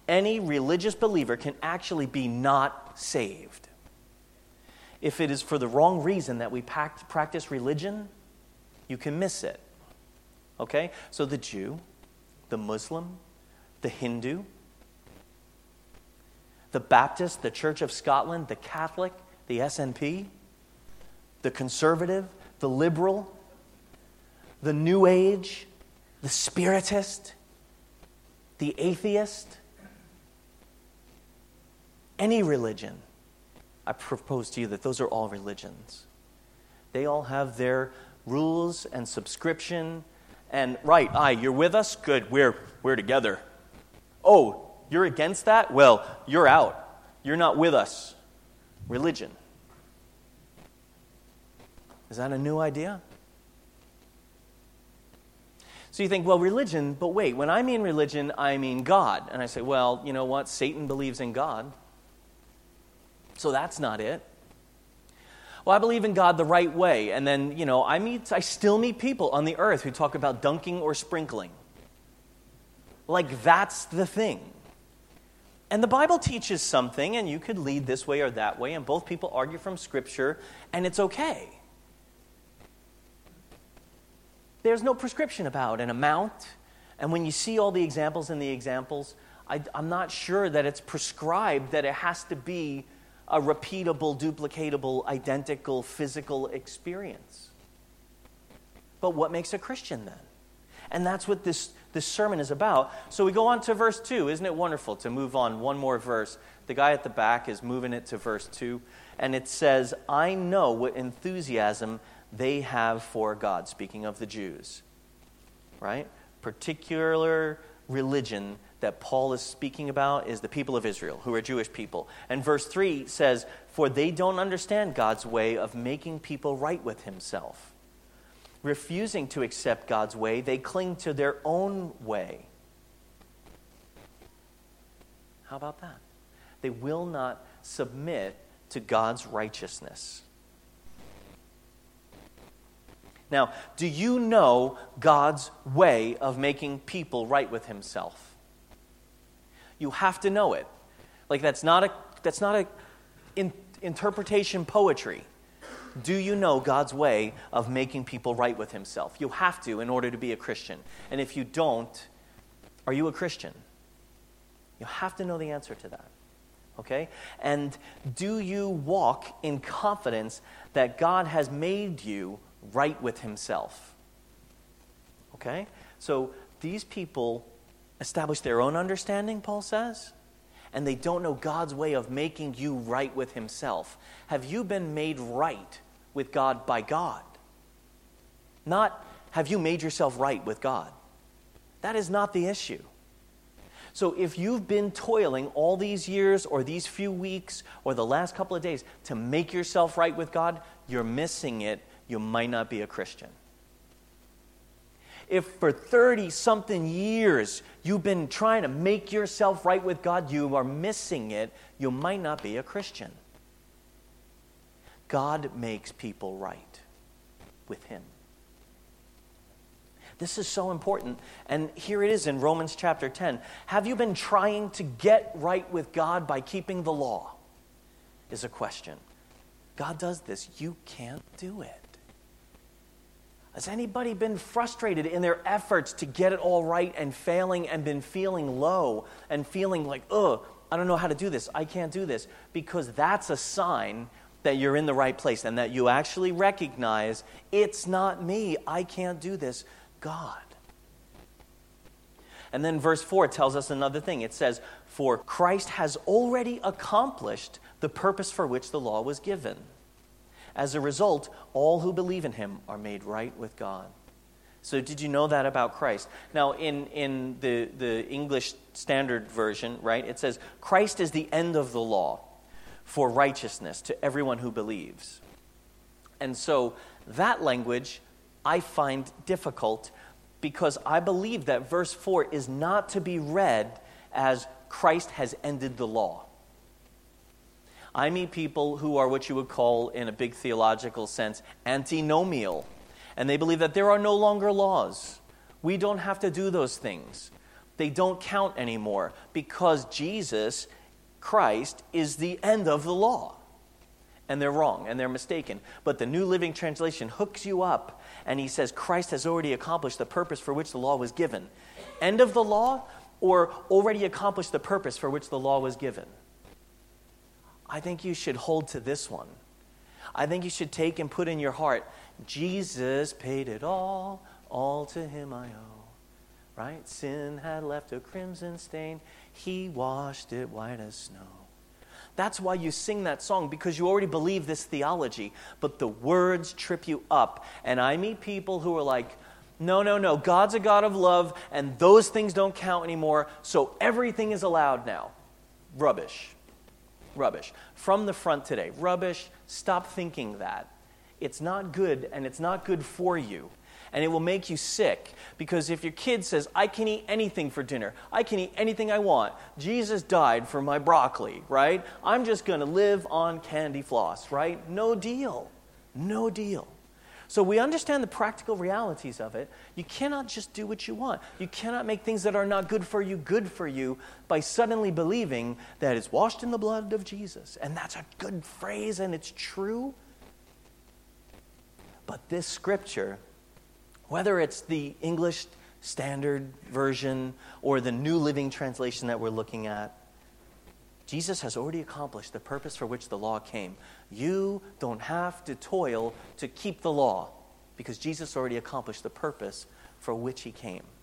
any religious believer can actually be not saved. If it is for the wrong reason that we practice religion, you can miss it. Okay? So the Jew, the Muslim, the Hindu, the Baptist, the Church of Scotland, the Catholic, the SNP, the conservative, the liberal, the New Age, the Spiritist, the atheist, any religion. I propose to you that those are all religions. They all have their rules and subscription. And right, you're with us? Good, we're together. Oh, you're against that? Well, you're out. You're not with us. Religion. Is that a new idea? So you think, well, religion, but wait, when I mean religion, I mean God. And I say, well, you know what? Satan believes in God. So that's not it. Well, I believe in God the right way. And then, I still meet people on the earth who talk about dunking or sprinkling. Like that's the thing. And the Bible teaches something, and you could lead this way or that way, and both people argue from Scripture, and it's okay. There's no prescription about an amount, and when you see all the examples in the examples, I'm not sure that it's prescribed that it has to be a repeatable, duplicatable, identical, physical experience. But what makes a Christian then? And that's what this sermon is about. So we go on to verse 2. Isn't it wonderful to move on one more verse? The guy at the back is moving it to verse 2. And it says, I know what enthusiasm they have for God. Speaking of the Jews. Right? Particular religion that Paul is speaking about is the people of Israel, who are Jewish people. And verse 3 says, for they don't understand God's way of making people right with himself. Refusing to accept God's way, they cling to their own way. How about that? They will not submit to God's righteousness. Now, do you know God's way of making people right with himself? You have to know it. Like that's not a interpretation poetry. Do you know God's way of making people right with himself? You have to in order to be a Christian. And if you don't, are you a Christian? You have to know the answer to that. Okay? And do you walk in confidence that God has made you right with himself? Okay? So these people establish their own understanding, Paul says, and they don't know God's way of making you right with himself. Have you been made right with God by God? Not, have you made yourself right with God? That is not the issue. So if you've been toiling all these years or these few weeks or the last couple of days to make yourself right with God, you're missing it. You might not be a Christian. If for 30-something years you've been trying to make yourself right with God, you are missing it. You might not be a Christian. God makes people right with him. This is so important. And here it is in Romans chapter 10. Have you been trying to get right with God by keeping the law? Is a question. God does this. You can't do it. Has anybody been frustrated in their efforts to get it all right and failing and been feeling low and feeling like, I don't know how to do this. I can't do this. Because that's a sign that you're in the right place and that you actually recognize it's not me. I can't do this. God. And then verse 4 tells us another thing. It says, for Christ has already accomplished the purpose for which the law was given. As a result, all who believe in him are made right with God. So did you know that about Christ? Now, in the English Standard Version, right, it says, Christ is the end of the law for righteousness to everyone who believes. And so that language I find difficult because I believe that verse 4 is not to be read as Christ has ended the law. I meet people who are what you would call, in a big theological sense, antinomial. And they believe that there are no longer laws. We don't have to do those things. They don't count anymore because Jesus Christ is the end of the law. And they're wrong and they're mistaken. But the New Living Translation hooks you up and he says Christ has already accomplished the purpose for which the law was given. End of the law or already accomplished the purpose for which the law was given? I think you should hold to this one. I think you should take and put in your heart, Jesus paid it all to him I owe. Right? Sin had left a crimson stain. He washed it white as snow. That's why you sing that song, because you already believe this theology. But the words trip you up. And I meet people who are like, no, God's a God of love, and those things don't count anymore, so everything is allowed now. Rubbish. From the front today. Rubbish. Stop thinking that. It's not good, and it's not good for you. And it will make you sick, because if your kid says, I can eat anything for dinner, I can eat anything I want, Jesus died for my broccoli, right? I'm just going to live on candy floss, right? No deal. So we understand the practical realities of it. You cannot just do what you want. You cannot make things that are not good for you by suddenly believing that it's washed in the blood of Jesus. And that's a good phrase and it's true. But this scripture, whether it's the English Standard Version or the New Living Translation that we're looking at, Jesus has already accomplished the purpose for which the law came. You don't have to toil to keep the law because Jesus already accomplished the purpose for which he came.